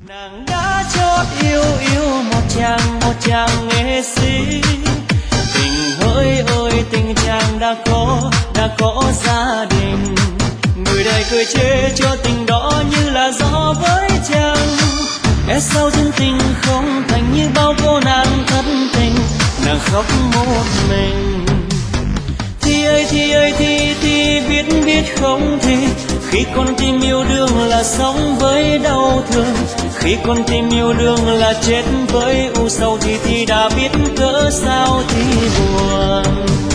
Nàng đã chót yêu một chàng nghệ sĩ, tình hỡi ơi tình chàng đã có gia đình. Người đời cười chê cho tình đó như là gió với chàng, e sao duyên tình không thành như bao cô nàng thất tình. Nàng khóc một mình, thì ơi thì biết không thì khi con tim yêu đương là sống với đau thương, khi con tim yêu đương là chết với u sầu thì đã biết cỡ sao thì buồn.